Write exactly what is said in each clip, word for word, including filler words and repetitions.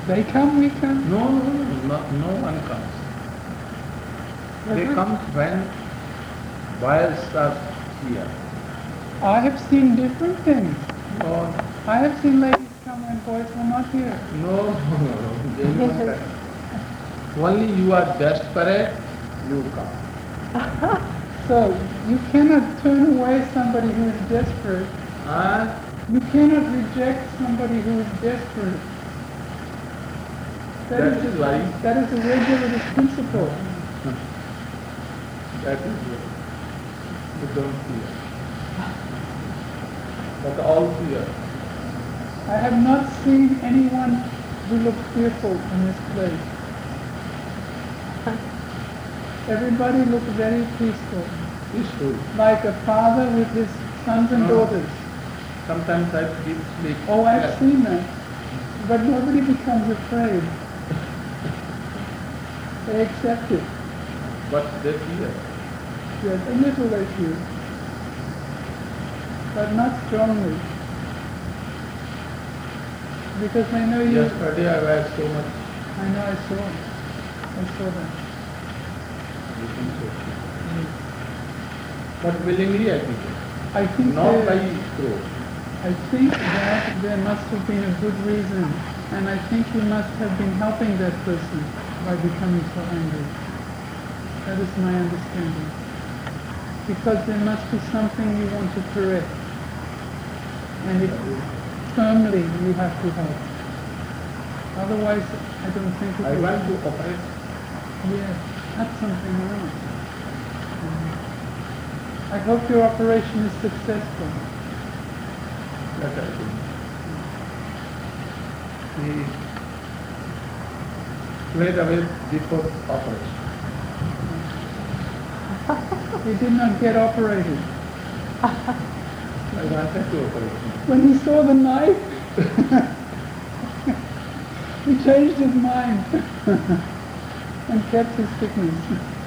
They come, we come. No, no, no, no one comes. They come when boys are here. I have seen different things. No, I have seen ladies come when boys were not here. no, no, no. They don't come. Only you are desperate, you come. So you cannot turn away somebody who is desperate. And You cannot reject somebody who is desperate. That is a- why- That is a regulative principle. that is it. You don't fear. But all fear. I have not seen anyone who looks fearful in this place. Everybody looks very peaceful, Peaceful. like a father with his sons and No. daughters. Sometimes I feel sleep. Oh, I've Yes. seen that. But nobody becomes afraid. They accept it. But they fear. Yes, a little they fear. But not strongly. Because they know you. Yesterday I was so much. I know, I saw. I saw that. You can say. But willingly I did it. I think Not there- by throat. I think that there must have been a good reason, and I think you must have been helping that person by becoming so angry. That is my understanding. Because there must be something you want to correct, and it firmly you have to help. Otherwise, I don't think it I will. want to operate. Yes, that's something else. I hope your operation is successful. That I do. He played away before operation. He did not get operated. I wanted to operate. When he saw the knife, he changed his mind and kept his sickness.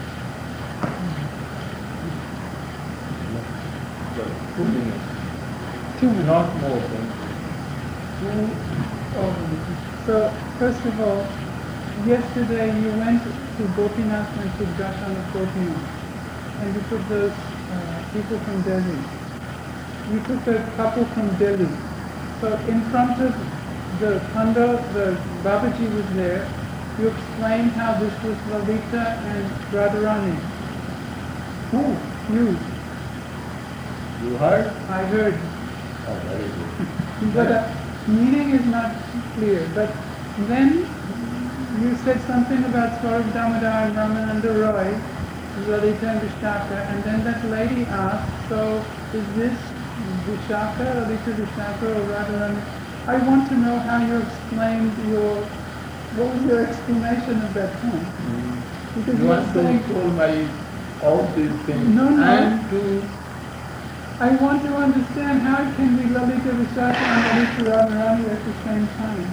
Two minutes. Two minutes. Not more than two. Oh, so, first of all, yesterday you went to Gopinath and to Dashana Gopinath, and you took those uh, people from Delhi. You took a couple from Delhi. So in front of the Pando, the Babaji was there. You explained how this was Lalita and Radharani. Who? You, You heard? I heard. Oh, very good. But uh, meaning is not clear. But then you said something about Swarup Damodar and Ramananda Roy, Lalita and Vishaka, and then that lady asked, so is this Vishaka, Lalita Vishaka, or Radharani? I want to know how you explained your, what was your explanation of that point? Because You you were want to saying, tell my all these things No, no. and to I want to understand how it can be Lalita Vishaka and Lalita Radharani at the same time.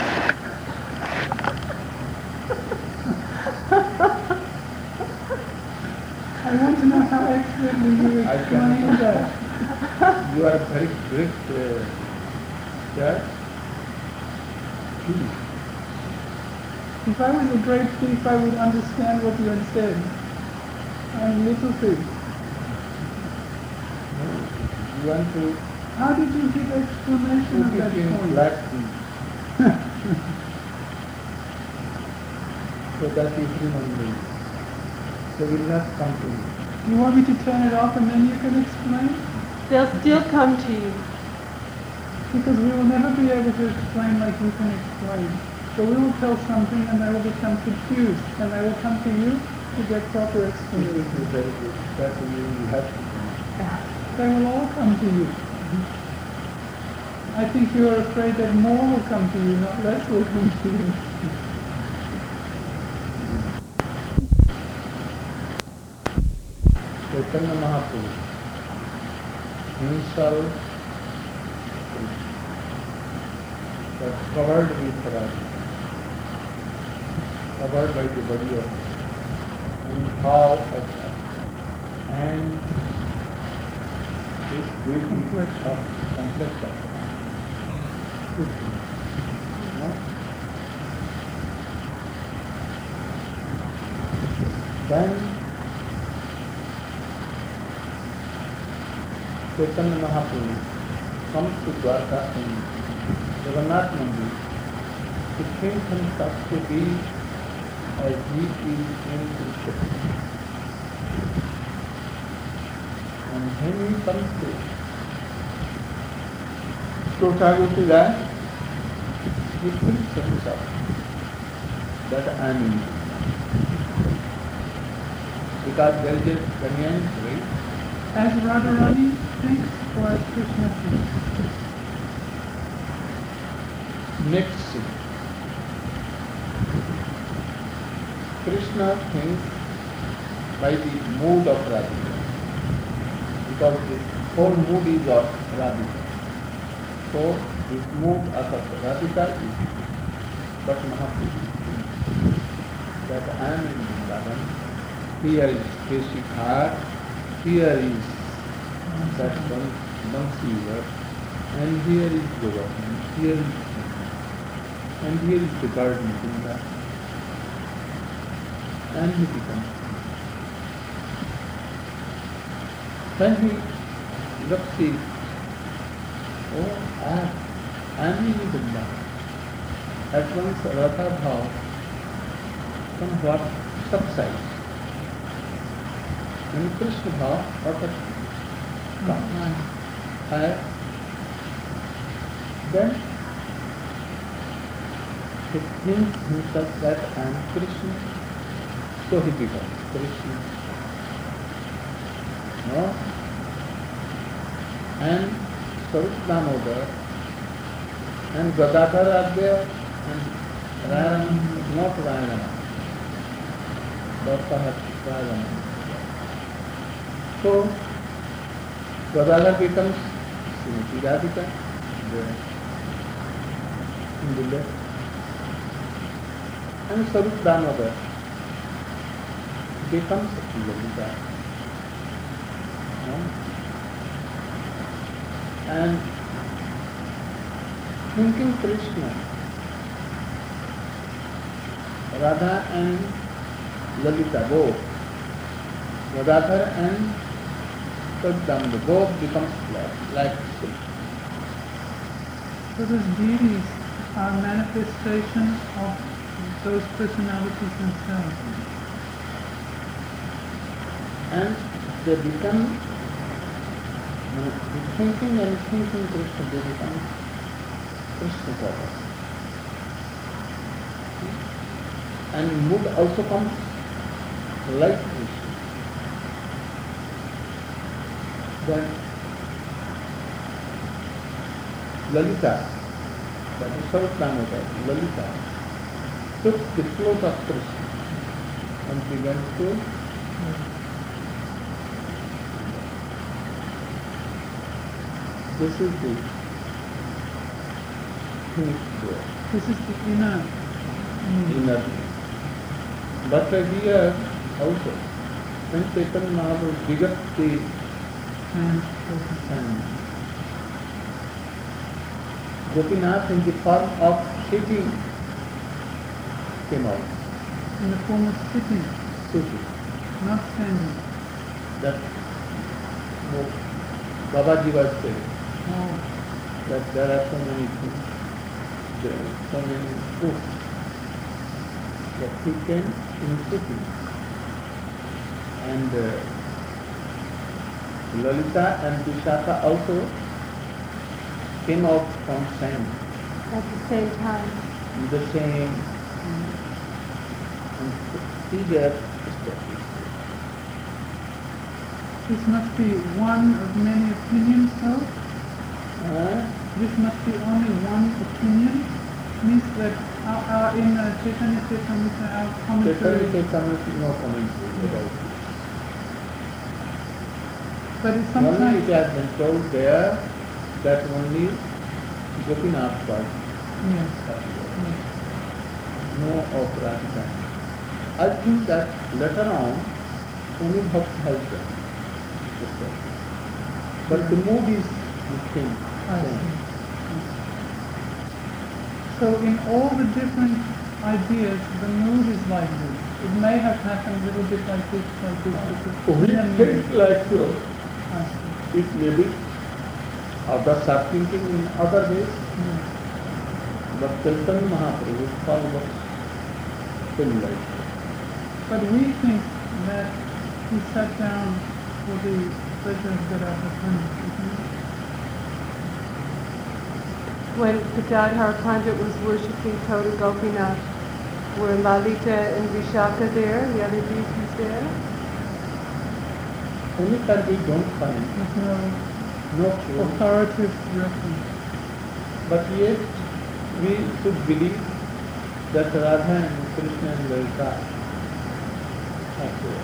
I want to know how expertly you I explain can- that. you are very great uh, church. Please. If I was a great thief, I would understand what you had said. I'm a little thief. You want to How did you give explanation of put that it in point? black tea. So that is human being. They will not come to you. You want me to turn it off and then you can explain? They'll still come to you. Because we will never be able to explain like you can explain. So we will tell something and they will become confused and they will come to you to get proper It explanation. will be very good. That you will have to come. They will all come to you. I think you are afraid that more will come to you, not less will come to you. Chaitanya Mahaprabhu himself was covered with Radha, covered by the body of and how of and this great complex of complex of no? Then Chaitanya Mahaprabhu comes to Dwarka in Jagannath Mandir to think himself to be as he is in Krishna. And when he comes to Tothagoti Rai, he thinks himself that I am in because there is a convenience, right? As Radharani thinks or as Krishna thinks? Next scene. Krishna thinks by the mood of Radhika, because the whole mood is of Radhika. So this mood of Radhika is, but Mahaprabhu thinks that I am in Vrindavan. Here is Keshi Ghat, here is that one Bansi river, and here is Govardhan, here is and here is the garden Vrinda. And he becomes. When he looks at, oh, I am in Vrindavan. At once Radha Bhav somewhat subsides. And Krishna Bhav automatically comes. And then he thinks himself that I am Krishna, so he becomes Krishna. No? And Sarup Damodar and Gadadhar are there, and Rayana is not Rayana, but perhaps Rayana. So Gadadhar becomes Srimati Radhika there in the left, and Sarup Damodar becomes Lalita. No? And thinking Krishna, Radha and Lalita both, Gadadhar and Sarup Damodar both becomes flat, like silk. So those deities are manifestations of those personalities themselves. And they become, uh, thinking and thinking Krishna, they become Krishna Goddess. And mood also comes like Krishna. Then Lalita, that is Sarup Damodar, Lalita, took the clothes of Krishna and began to this is the finished This is the inner meaning. inner thing. But here also, when Chaitanya Mahaprabhu begat the And and Gopinath in the form of sitting came out. in the form of sitting, Sitting. not standing. That what Babaji was saying, Oh, that there are so many things, there are so many proofs that he came in sitting. And uh, Lalita and Vishaka also came out from sand At the same time. in the same and see their stories. this must be one of many opinions, though. Uh, This must be only one opinion. Means that our, our in uh, Chaitanya Charitamrita, our Chaitanya commentary, Charitamrita no commentary about it. but it's Only sometimes it has been told there that only Gopinath was yes, happy. yes. No of Radhika. I think that later on only Bhakti has done this way. But the mood is the same. I see. So in all the different ideas, the mood is like this. it may have happened a little bit like this, like this, because We in a think minute, like so. I see. It may be others are thinking in other ways, Yeah. but Chaitanya Mahaprabhu follows similar. But we think that he sat down for the pleasure of Gadadhar, isn't it? When Gadadhar Pandit was worshipping Toda Gopinath, were Lalita and Vishaka there, the other deities there? Only that we don't find There's no no proof. authoritative reference. But yet we should believe that Radha and Krishna and Lalita are there.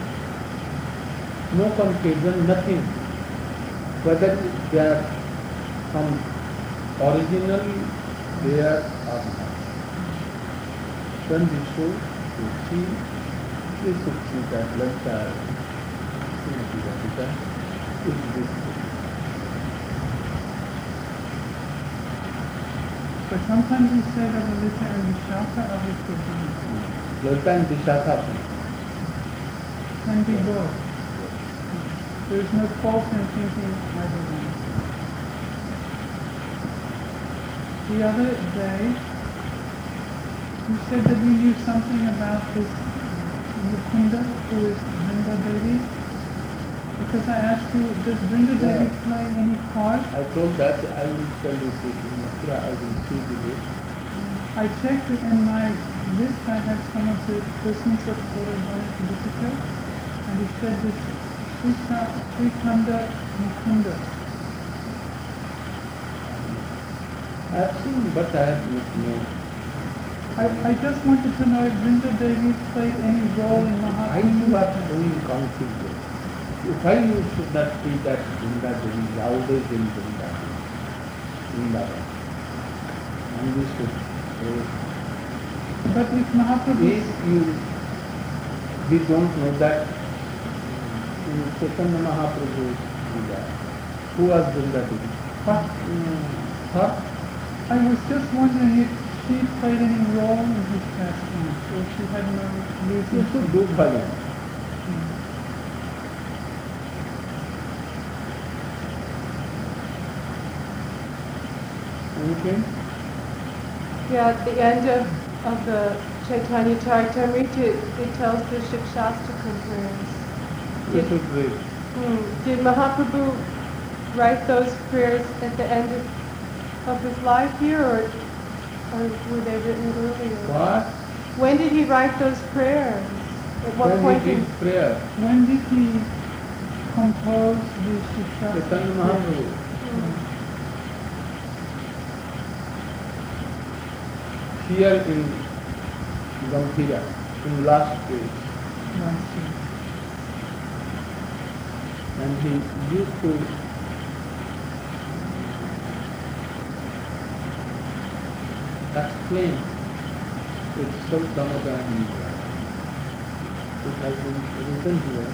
No confusion, nothing. Whether they are from originally there or not. Then we should see, we should see that Lalita is this. But sometimes we say that Lalita and Vishaka are equivalent. Lalita and Vishaka Can be both. There is no fault in thinking either one. The other day, you said that you knew something about this Mukunda, who is Vrinda Devi. Because I asked you, does Vrinda Devi Yeah. play any part? I told that I will tell you this in Mathura, I will see the list. I checked it in my list, I had some of the persons of Gauranga Politica, and it said this Srikanda Mukunda. I have seen, but I have not known. I, I just wanted to know if Vrinda Devi played any role in Why Mahaprabhu's you are movement. doing confusion? Why you should not see that Vrinda Devi is always in Vrinda Vrindavan? And we should pray. But if Mahaprabhu, If you, we don't know that in Chaitanya Mahaprabhu is Vrinda. Who was Vrinda Devi? but Huh? I was just wondering if she played any role in his pastime, or she had no You reason should to. do bhajan. Anything? Yeah, at the end of, of the Chaitanya Charitamrita, it, it tells the Shikshastakam prayers. You Did, should read. hmm, did Mahaprabhu write those prayers at the end of, of his life here, or, or were they written earlier? What? When did he write those prayers? At what When point he in... did prayer, When did he compose the Shiksha? Chaitanya Mahaprabhu. Hmm. Here in Gambhira, in last page, and he used to explain with Sultanada and it has been written here.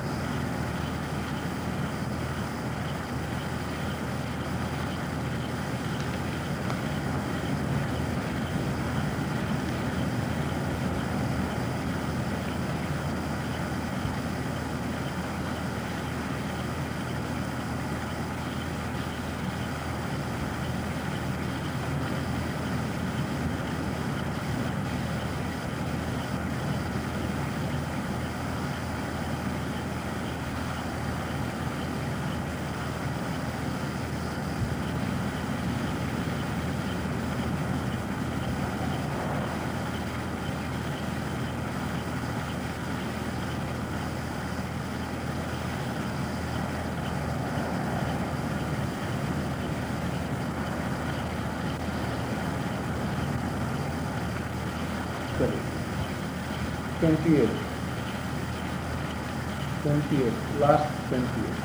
Sorry. twenty-eight. twenty-eight. Last twenty-eight.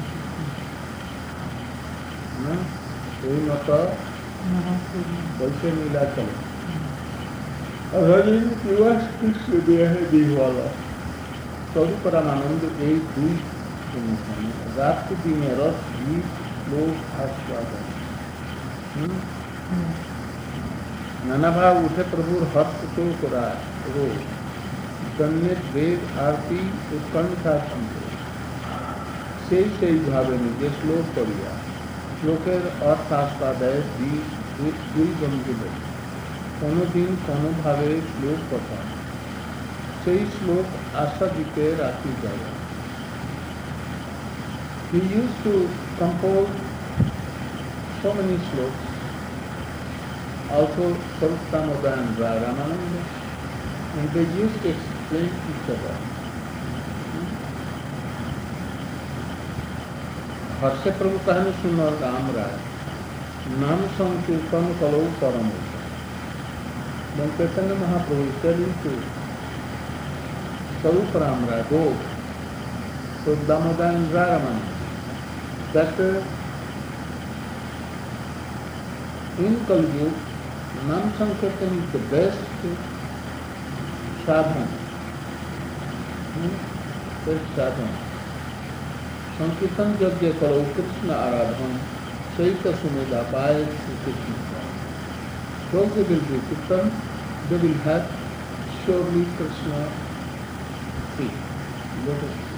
No? कोई मत वैसे मिला चलो रजनी दिवस कृष्ण दिया है दीवाला सौरी परमानंद एक दुई रात के दिन रस गीत लोग आस्वादन नाना भाव उठे प्रभुर हस्त तो करा रो donate Ved, Arti, Utkantha Sante. সেই সেইভাবে নিজে শ্লোক করিয়া শ্লোকের অর্থাস্বাদয় দুই বন্ধুদের কোনোদিন কোনোভাবে শ্লোক কথা সেই শ্লোক আস্বাদিতে রাখি যায়। He used to compose so many slokas, also Sarvastamodaya and Ramananda, and they used to explain each other. हर्षे प्रभु कहने सुनो राम राय नाम संकीर्तन करो परम When Chaitanya Mahaprabhu is telling to Sarup Ram Rai, go to Damodar and Raraman, that uh, in Kali Yuga, Nam Sankirtan is the best sadhana, hmm? best sadhana. Sankirtan yajna karo Krishna aradhan, saita sumedha paye Sri Krishna. Those who will do Kirtan, they will have surely Krishna feet, lotus feet.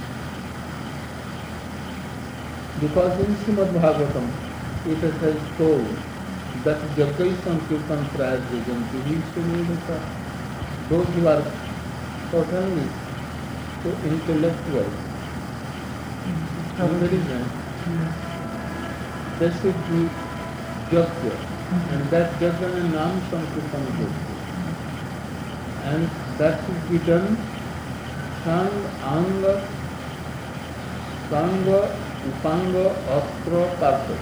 Because in Srimad Bhagavatam, it has told that Jagai Sankirtan Prayas Jajanti, he Sumedha, those who are certainly so intellectual, intelligent, they should do Jagya. And that Jagana Nam Sankirtan Jagya. And that should be done Sang, Anga, Sanga, Upanga, Astra, Karta.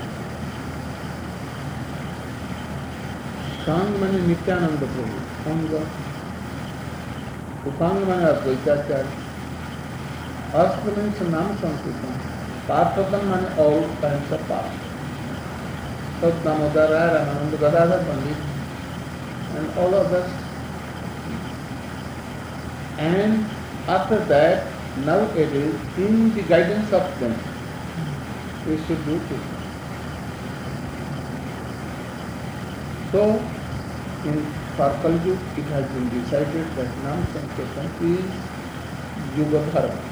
Sang means Nityananda Prabhu, Sanga. Upanga means Advaitacharya. Astra means Nam Sankirtan. Parthatam means all kinds of paths. Sat Damodar, Ramananda, Gadadhar Pandit, and all of us. And after that, nowadays, in the guidance of them, we should do this. So, in Kali Yuga, it has been decided that Nam Sankirtan is Yuga Dharma.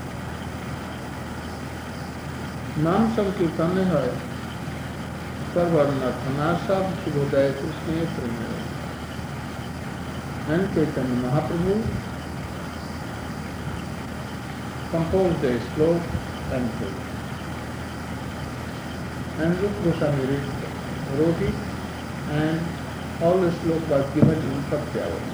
Nam Sankirtan hai Sarvarnathanasav Shubhodaya Krishna Premaya. And Chaitanya Mahaprabhu composed a slok and played. And Rup Goswami wrote it, and all the slok was given in Satyavati.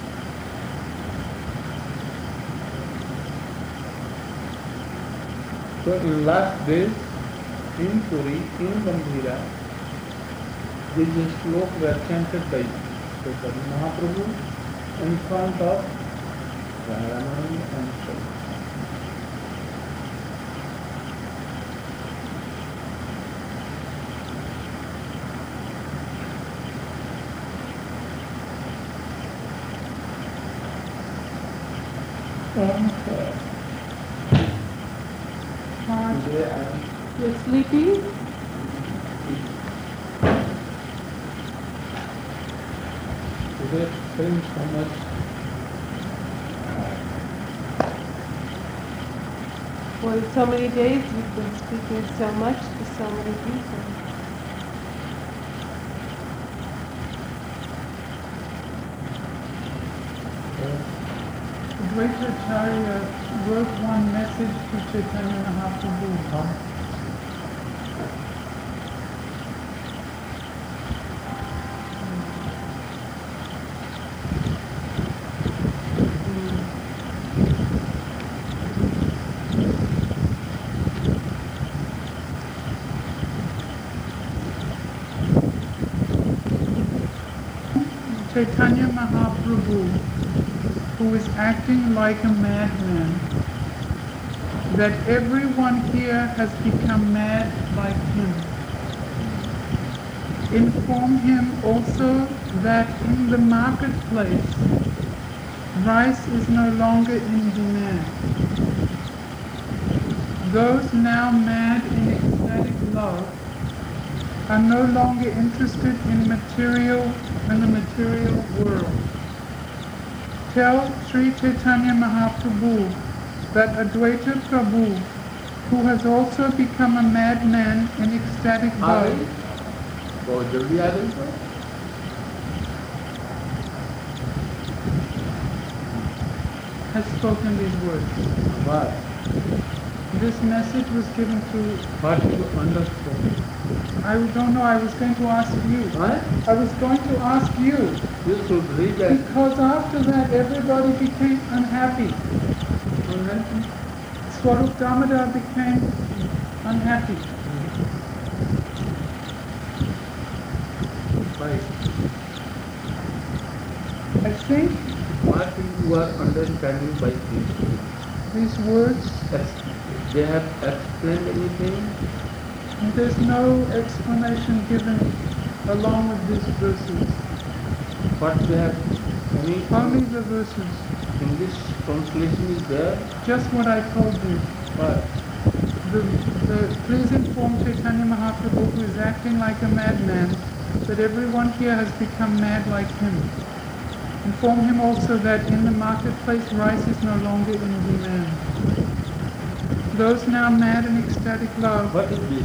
So in last days, in Puri, in Gambhira, these slokas were chanted by Chaitanya Mahaprabhu in front of Ramananda and Sarup. Today I am You're sleepy? today feeling so much Well, in so many days you've been speaking so much to so many people. Advaitacharya wrote one message to Chaitanya Mahaprabhu. Chaitanya Mahaprabhu, who is acting like a madman, that everyone here has become mad like him. Inform him also that in the marketplace, rice is no longer in demand. Those now mad in ecstatic love are no longer interested in material in the material world. Tell Sri Chaitanya Mahaprabhu that Advaita Prabhu, who has also become a madman in ecstatic uh love, गई बहुत जल्दी आ गई तो has spoken these words. बस This message was given to, first to understand I don't know, I was going to ask you. I was going to ask you, you should read that because after that everybody became unhappy. Swarup Damodar became unhappy. I think what you are understanding by this these words, they have explained anything there's no explanation given along with these verses. what they have any Only the verses. English translation is there Just what I told you. but The, the, please inform Chaitanya Mahaprabhu, who is acting like a madman, that everyone here has become mad like him. Inform him also that in the marketplace rice is no longer in demand. Those now mad in ecstatic love, what is this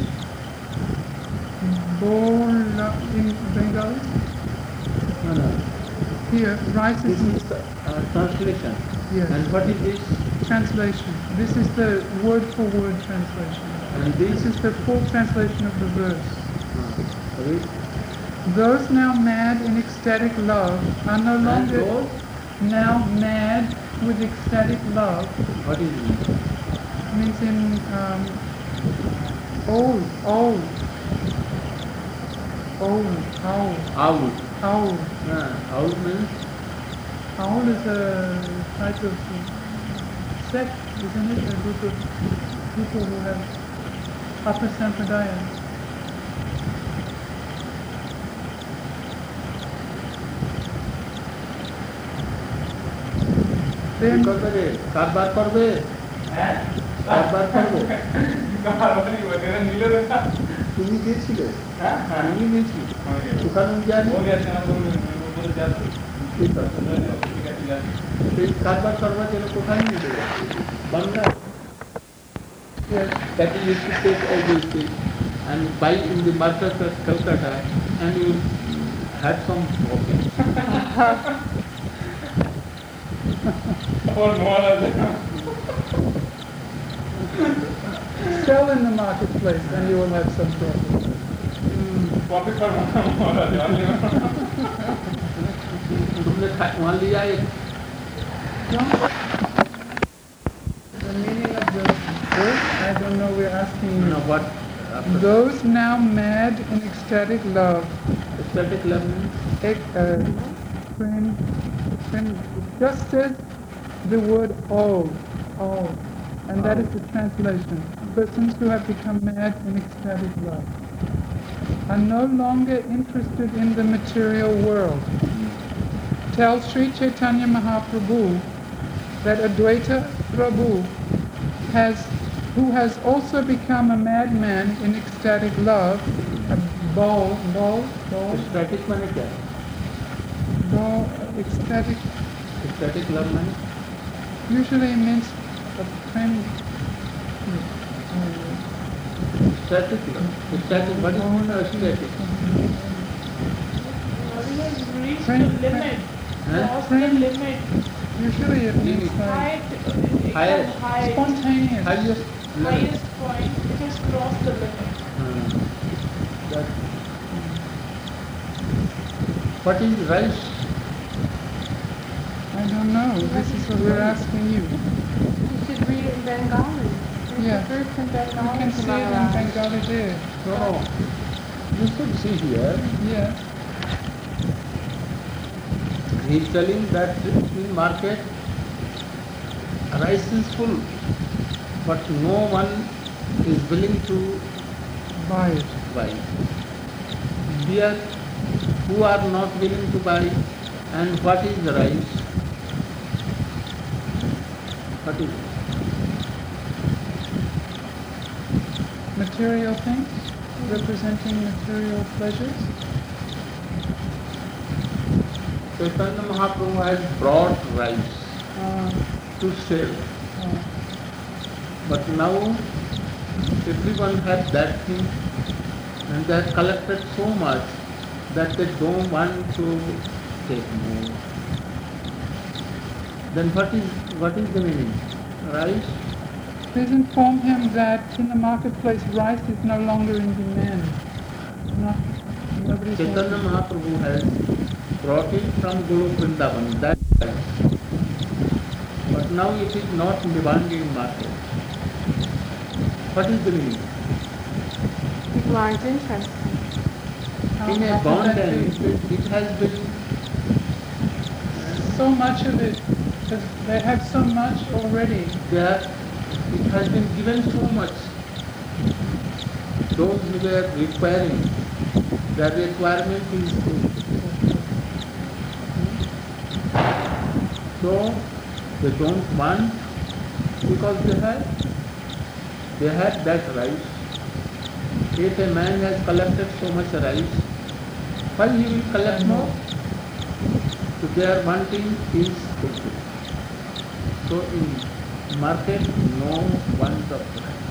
bola in Bengali, no no here rice this is is uh, translation yes. and what is this Translation. This is the word for word translation. and This this is the full translation of the verse. uh, read Those now mad in ecstatic love are no and longer those now mad with ecstatic love. what is this Means in um, old, old, old, owl, owl owl. uh, owl means Owl is a type of sect, isn't it? A group of people who have upper sampradaya. Then করবে কারবার করবে কারবার করবে তুমি গিয়েছিলে তুমি গিয়েছিলে ওখানে জানি ঠিক আছে সেই কারবার করবার জন্য কোথায় নিয়ে যাবে Bangla yes, that you used to take all these things and buy in the market of Calcutta and you had some problem. sell in the marketplace and you will have some profit. तुमने वहाँ लिया एक The meaning of the verse, I don't know, we're asking you. no, what Those now mad in ecstatic love, static love means ec- uh, when, when just says the word all, all, and that is the translation. Persons who have become mad in ecstatic love are no longer interested in the material world. Tell Sri Chaitanya Mahaprabhu that Advaita Prabhu has, who has also become a madman in ecstatic love, a ball, ball, ball, static माने क्या ball, ecstatic, static love माने usually means a friend. static love static what is mean of static Friend, limit. Huh? Cross the limit. Usually it means like Height, it Highest. has height. spontaneous. highest level Highest point, it has crossed the limit. uh, that what is rice I don't know. This is what we're asking you. You should read it in Bengali. Read Yeah. the verse in You Bengali. can see it in Bengali there. no no you should see here Yeah. he is telling that in market rice is full but no one is willing to Buy it. buy here who are not willing to buy and what is the rice what is it? Material things representing material pleasures. Chaitanya Mahaprabhu has brought rice uh, to sell. uh, But now everyone has that thing and they have collected so much that they don't want to take more. Then what is what is the meaning? Rice? please inform him that in the marketplace rice is no longer in demand. Not, nobody's Chaitanya wanting- Mahaprabhu has brought it from Guru Vrindavan, that rice. But now it is not in the binding market. What is the meaning? People aren't interested. How- In a how could that abundance, be? it, it has been So much of it, 'cause they have so much already. there, it has been given so much. Those who were requiring, their requirement is so they don't want because they have they have that rice. If a man has collected so much rice, why he will collect more? So their wanting is fulfilled. So in market, no want of rice.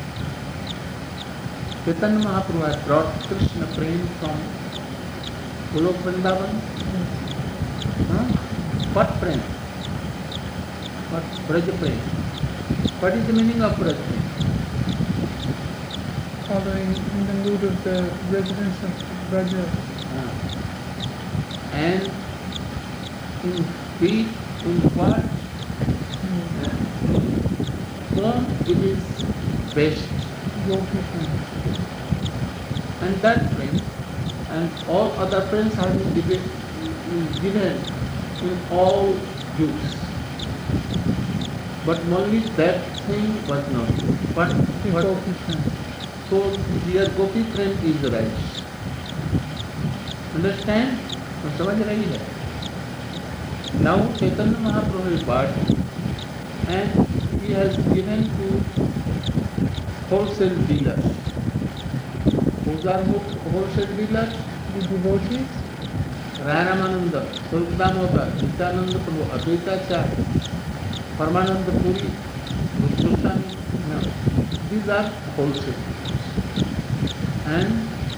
Chaitanya Mahaprabhu has brought Krishna prem from Golok Vrindavan. Huh? What prem? What Braj prem? What is the meaning of Braj prem? Following in the mood of the residents of Braja. Ah. And in speech, in what? Form it is best. Gopi. And that prem and all other prems have been given, given in all youths. But only that thing was not. But The what, Gopi prem. so here Gopi prem is the right. Understand? तो समझ रही है. Now Chaitanya Mahaprabhu is bought and he has given to wholesale dealers. Who are wholesale dealers? The devotees, Ramananda, Sultananda, Nityananda Prabhu, Advaitacharya, Paramananda Puri, Goswami. No. These are wholesale. And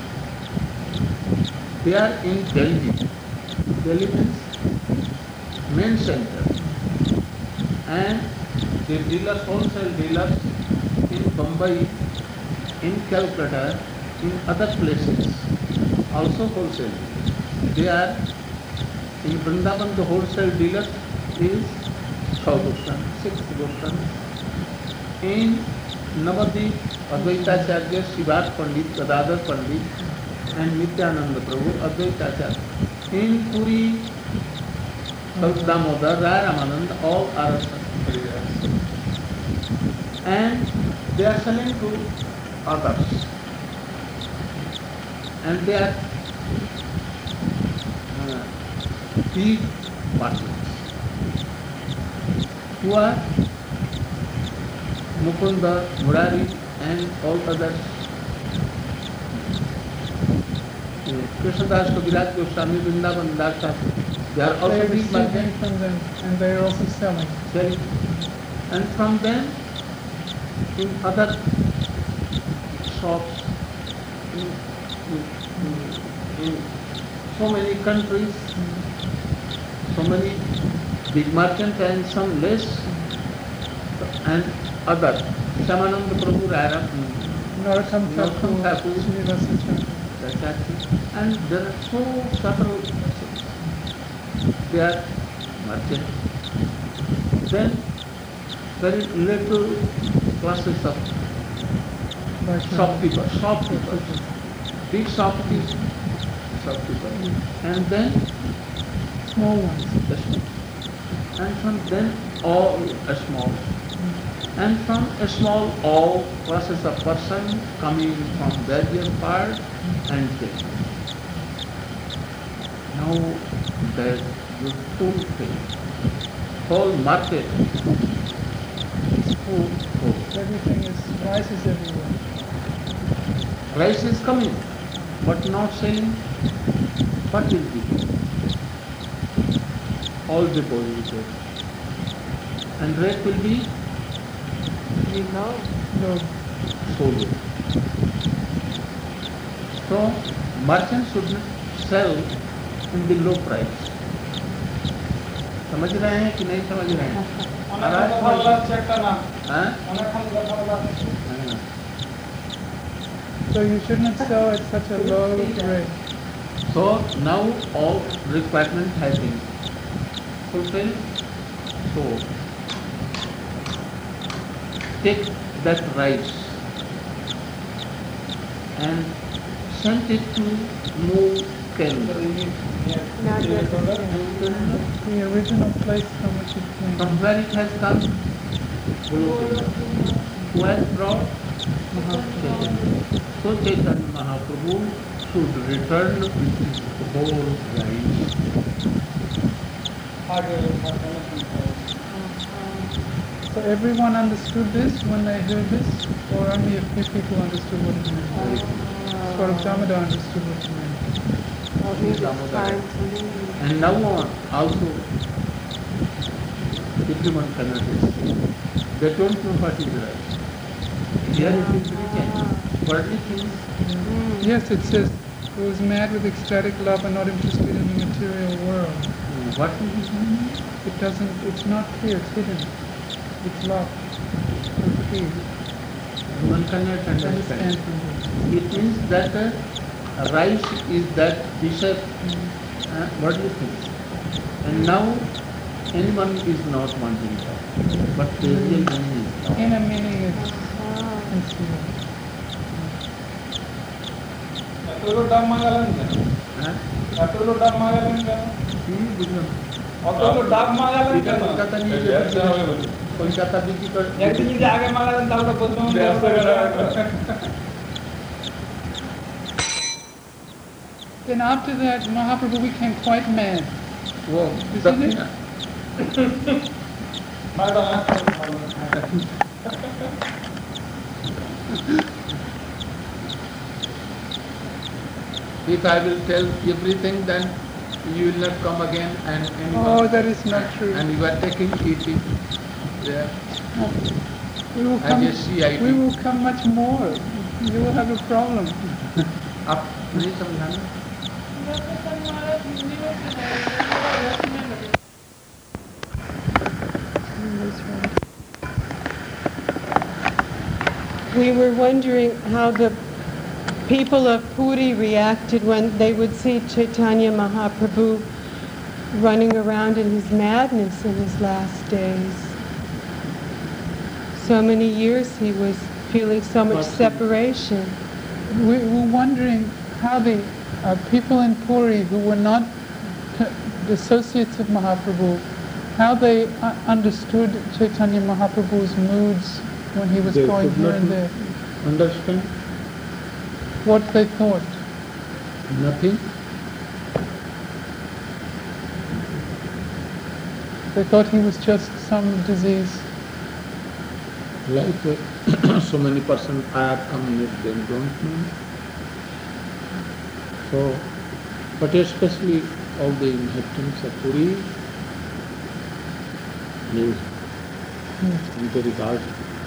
they are in Delhi. Delhi means main center. And the dealers, wholesale dealers in Bombay, in Calcutta, in other places, also wholesale. They are in Vrindavan, the wholesale dealers is South Goswami, sixth Goswami. In Navadip, Advaitacharya, Sivat Pandit, Gadadhar Pandit, and Nityananda Prabhu, Advaitacharya. In Puri, Saut Damodar, Rai Ramananda, all are dealers. And they are selling to others. And they are uh, big partners who are Mukunda, Murari and all others. Krishnadas, Kaviraj Goswami, Vrindavan Das, they are they also are big receiving merchants. from them and they are also selling. Selling. And from them, in other shops, in, in, in so many countries, so many big merchants and some less, and other. Shamananda Prabhu, Rara, Narottam Narottam Thakur, Thakur, Srinivasa Thakur. and there are so several they are merchants. Then very little classes of Vaishnava. shopkeepers, shopkeepers, big shopkeepers, shopkeepers, and then Small ones. the small, and from then all a small, and from a small all classes of person coming from various parts and there. Now the the full thing, whole market is full, full. Everything is, rice is everywhere. Rice is coming, but not selling. What will be? all deposited. And rest will be We know. Lord. solo. So merchant should sell in the low price. समझ रहे हैं कि नहीं समझ रहे हैं? हाँ? हाँ। So you should not sell at such a low rate. So now all requirement has been fulfilled. So take that rice and send it to move Kerala. Not necessary. The original place from which it came. From where it has come? Who has brought? Chaitanya. So Chaitanya Mahaprabhu should return with his whole rice. So everyone understood this when they heard this, or only a few people understood what it meant? Sort of Damodar understood what it meant. Oh, maybe it's time to leave. And now on also everyone cannot see. They don't know what is right. Here it is written. Worldly things. Mm. Yes, it says, who is mad with ecstatic love and not interested in the material world. What is this meaning? It doesn't, it's not clear, it's hidden. It's locked. It's key. One cannot Understand understand. from this. It means that uh, rice is that bishop uh, worldly things. And now anyone is not wanting that. But the real meaning is not. Inner meaning is Ah. concealed. Huh? See, বুঝলাম। কলকাতা নিয়ে যেতে কলকাতা বিক্রি করে Then after that, Mahaprabhu became quite mad. O Isn't it? If I will tell everything, then you will not come again, and anyone, Oh, that is not true. and you are taking it there. We will I come, just see I we do. will come much more. You will have a problem. आप नहीं समझाना? We were wondering how the people of Puri reacted when they would see Chaitanya Mahaprabhu running around in his madness in his last days. So many years he was feeling so much separation. We were wondering how the uh, people in Puri who were not co- the associates of Mahaprabhu, how they uh, understood Chaitanya Mahaprabhu's moods when he was They going could here not and there. Understand? What they thought. Nothing. They thought he was just some disease. Like uh, so many persons are come with them, don't know. So, but especially all the inhabitants of Puri knew and they regard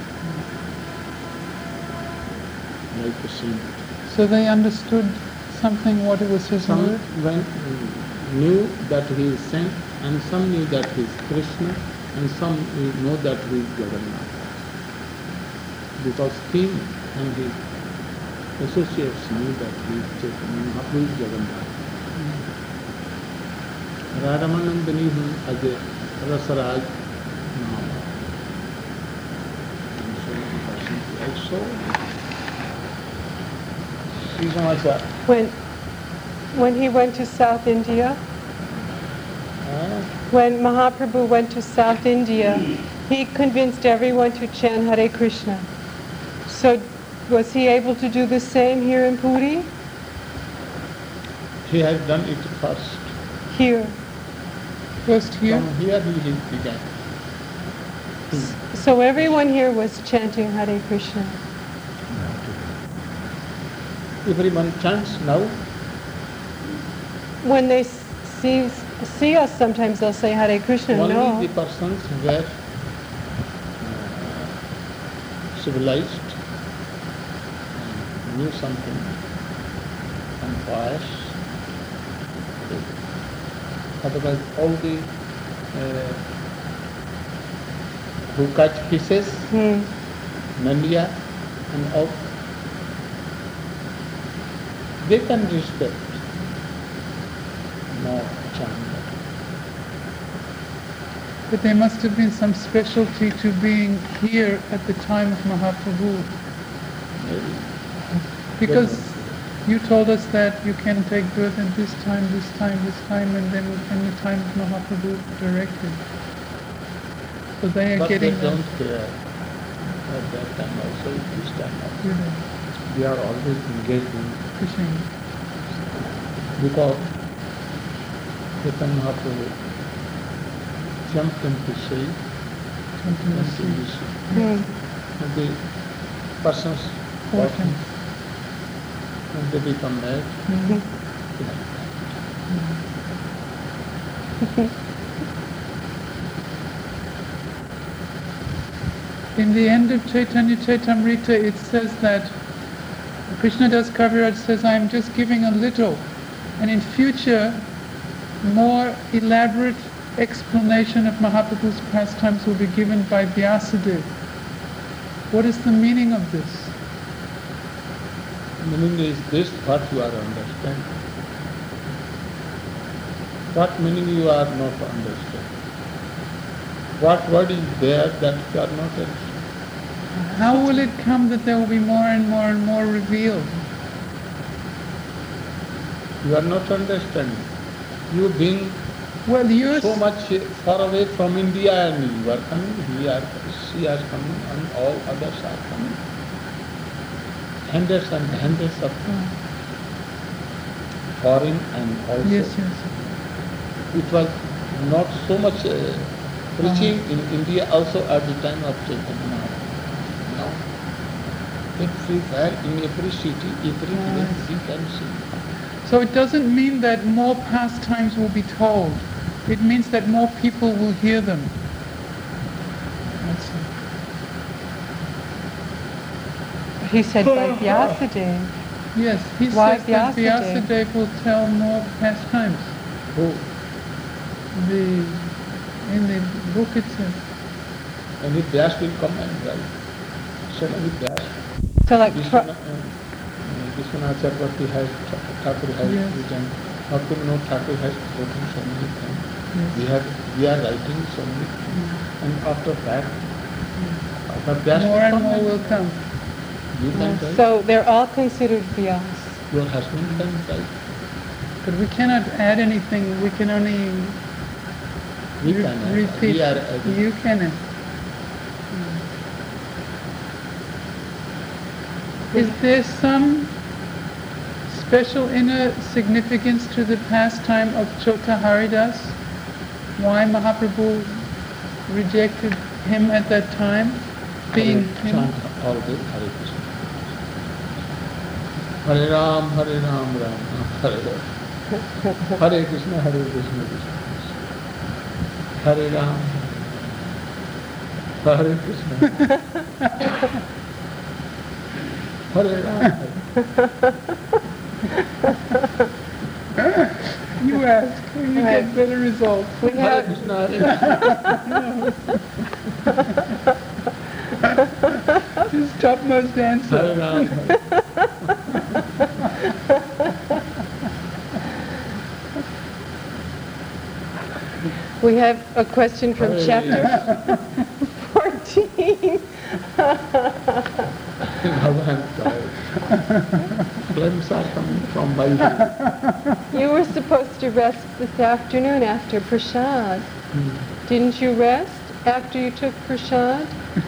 like a saint. So they understood something, what it was his Some mood. when, mm, knew that he is saint, and some knew that he is Krishna, and some know that he is Jagannath. Because king and his associates knew that he is Chaitanya Mahaprabhu is Jagannath. Radhamananda knew him as a Rasaraj Mahaprabhu. And so many persons also. See, Samasya. When, when he went to South India, Ah, when Mahaprabhu went to South India, he convinced everyone to chant Hare Krishna. So was he able to do the same here in Puri? he has done it first. Here. First here. From here he began. So everyone here was chanting Hare Krishna. Everyone chants now. When they s- see see us, sometimes they'll say Hare Krishna. Only No. the persons who were uh, civilized, and knew something, and pious. Otherwise, all the uh, who catch fishes, Hmm. Nandiya, and all, they can respect. No chant. But there must have been some specialty to being here at the time of Mahaprabhu. Maybe. Because you told us that you can take birth at this time, this time, this time, and then in the time of Mahaprabhu directed. So they are But getting they that. don't care. At that time also, this time also. You know, They are always engaged in, fishing. because Chaitanya Mahaprabhu jumped into sea, Something to into see. the sea. Hmm. And the persons Fortune. walking, and they become mad. Mhm. In the end of Chaitanya Chaitamrita, it says that Krishna Das Kaviraj says, I am just giving a little, and in future, more elaborate explanation of Mahaprabhu's pastimes will be given by Vyasadeva. What is the meaning of this? Meaning is this what you are understanding. What meaning you are not understanding? What word is there that you are not understanding? How will it come that there will be more and more and more revealed? You are not understanding. You being Well, you're so much far away from India and you are coming, we are, she is coming and all others are coming. Hundreds and hundreds of foreign and also. Yes, yes. It was not so much uh, preaching in India also at the time of Chaitanya Mahaprabhu. Now, everywhere, in every city, every place we can see. So it doesn't mean that more pastimes will be told. It means that more people will hear them. That's it. He said by Vyasadeva. Yes, he Why says that Vyasadeva? Vyasadeva will tell more pastimes. Who? The in the book it says. And if Vyas will come and write. So many Vyas. So like, Vishwanath, pro- uh, Vishwanath Chakravarti has, Thakur has Yes. written, Bhaktivinoda Thakur has written so many things. Yes. We have, we are writing so many things. And after that, after Vyas More will and come more and will come. you can write, so they're all considered Vyas. your husband can write. But we cannot add anything. We can only We re- can add. repeat. We are adding. You can add. Is there some special inner significance to the pastime of Chota Haridas? Why Mahaprabhu rejected him at that time? Being Hare, him? chant all day Hare Krishna. Hare Ram, Hare Ram, Ram Ram, Hare Hare. Hare Krishna, Hare Krishna, Krishna Krishna. Hare Ram, Hare Krishna. Hare Ram. You ask, and you Right. get better results. We Hare have, Krishna, Hare Krishna. Just topmost Hare answer. Ram, Hare we have a question from Hare. chapter fourteen. Bhagavan died. Flames are coming from my head. You were supposed to rest this afternoon after prasad. Didn't you rest after you took prasad?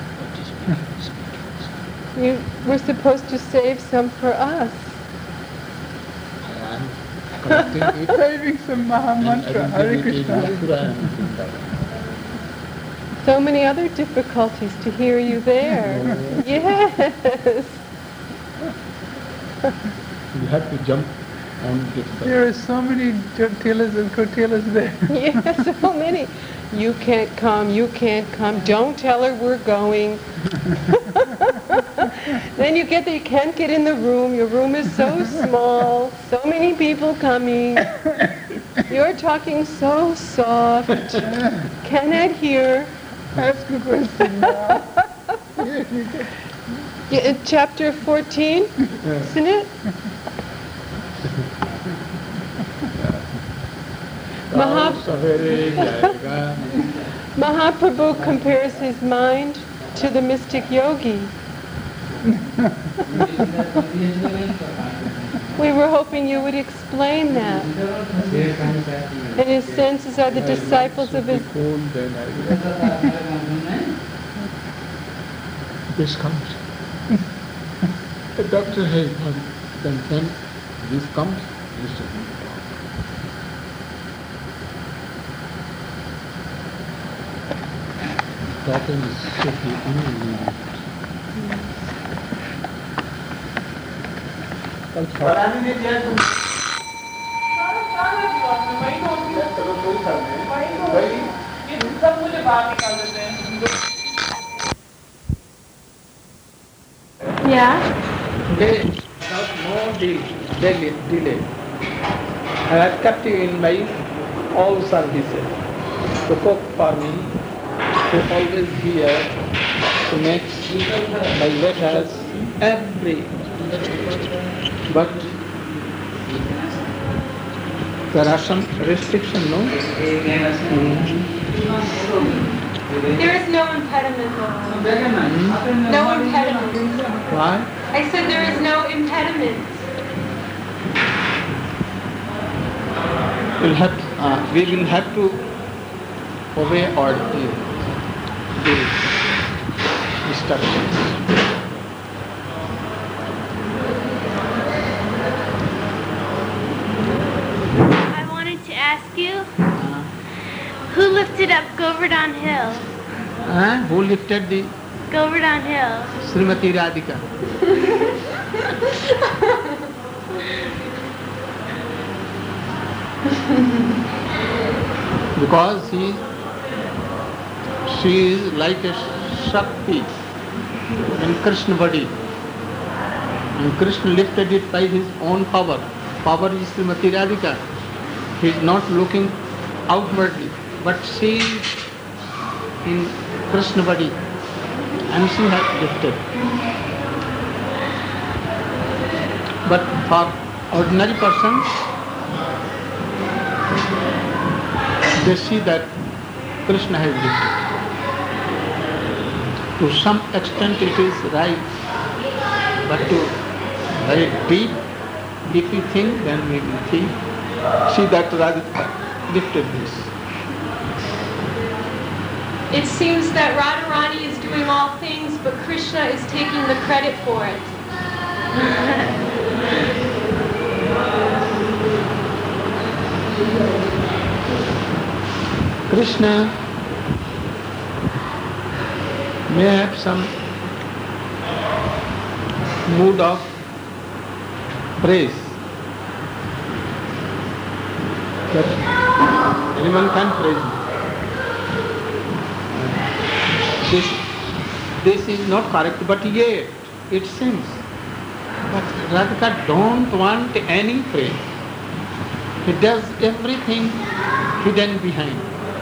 You were supposed to save some for us. I am collecting it. Saving some Maha And Mantra, I Hare will give it Krishna. in Mathura and Vrindavan. So many other difficulties to hear you there. Yes. You have to jump own difficulty. There are so many Jyotilas and Kotilas there. Yeah, so many. You can't come, you can't come. Don't tell her we're going. Then you get there, you can't get in the room. Your room is so small. So many people coming. You're talking so soft. Cannot hear. Ask a question now. Yeah, in chapter fourteen, isn't it? Maha- सवेरे जाएगा Mahaprabhu compares his mind to the mystic yogi. We were hoping you would explain that. And his senses are the disciples of his... cool, then I will. This comes. The doctor has one. Then, then this comes, this doesn't. Talking is simply unbelievable. ये सब मुझे बाहर निकाल देते हैं। Yeah? They, without no delay, delay, delay, I have kept you in my all services to cook for me, to always be here, to make my letters, every. But there are some restrictions, no? There is no impediment. No impediment. Why? I said there is no impediment. We'll have, uh, we will have to obey or the, the instructions. I wanted to ask you, who lifted up Govardhan Hill? Uh, who lifted the Govardhan Hill. Srimati Radhika? Because he, she is like a Shakti in Krishna body. And Krishna lifted it by his own power. Power is Srimati Radhika. He is not looking outwardly, but she is in Krishna body and she has lifted. But for ordinary persons, they see that Krishna has lifted. To some extent it is right, but to very deep, if we think, then we will think, see that Radhika lifted this. It seems that Radharani is doing all things, but Krishna is taking the credit for it. Krishna may have some mood of praise. That anyone can praise him. This, this is not correct, but yet it seems. But Radhika don't want any praise. He does everything hidden behind.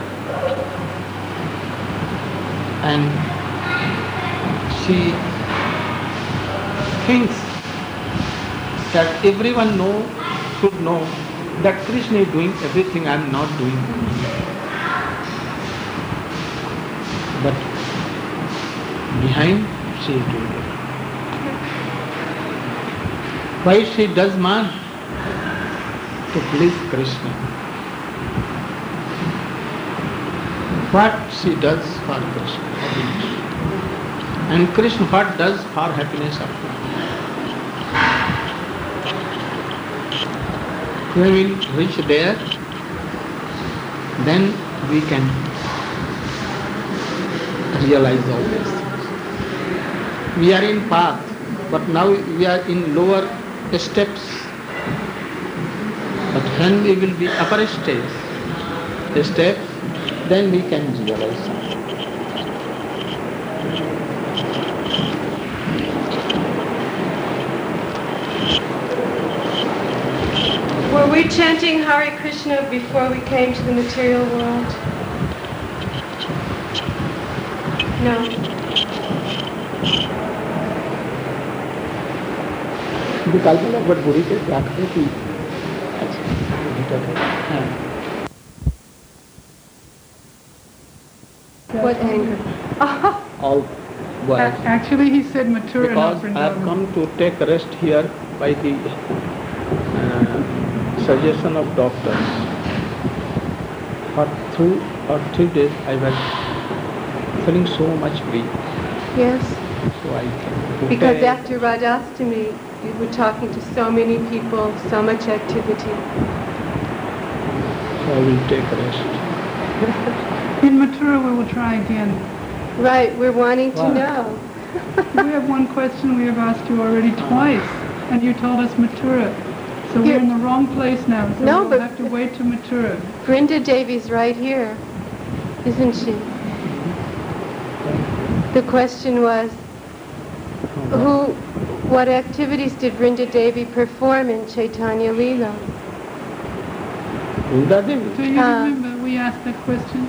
And she thinks that everyone know, should know that Krishna is doing everything I am not doing. But behind she is doing it. Why she does man? To please Krishna. What she does for Krishna. And Krishna what does for happiness of man. When we reach there, then we can realize all these things. We are in path, but now we are in lower steps. But when we will be upper stage, step, then we can visualize something. Were we chanting Hare Krishna before we came to the material world? No. कल्पना but बुरी के जागते की What anger? all was A- Actually, he said Mathura, not because I have Vrindavan. come to take rest here by the uh, suggestion of doctors. For two or three days I was feeling so much weak, Yes. so I came to Because take- after Radhastami, you were talking to so many people, so much activity. so I will take rest. In Mathura, we will try again. Right, we're wanting to Wow. know. We have one question we have asked you already twice, and you told us Mathura. So we're in the wrong place now, so No, we'll but- have to wait to Mathura. Brinda Devi's right here, isn't she? The question was, who, what activities did Brinda Devi perform in Chaitanya Leela? Vrinda Devi. Do you Uh, remember we asked that question?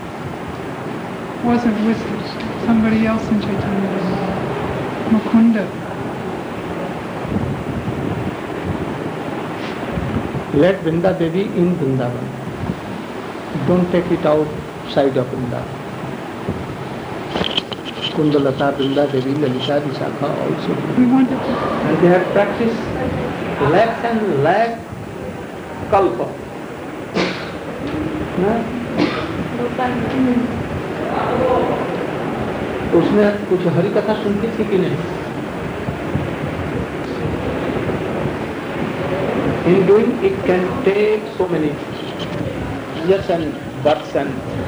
Wasn't with somebody else in Chaitanya Leela? Mukunda. Let Vrinda Devi in Vrindavan. Don't take it outside of Vrindavan. Kundalata, Vrinda Devi, Lalita, Vishakha also. We wanted to, And they have practiced lakhs and lakh kalpa. ना? तो उसमें कुछ हरि कथा सुनती थी कि नहीं? In doing it can take so many years and births and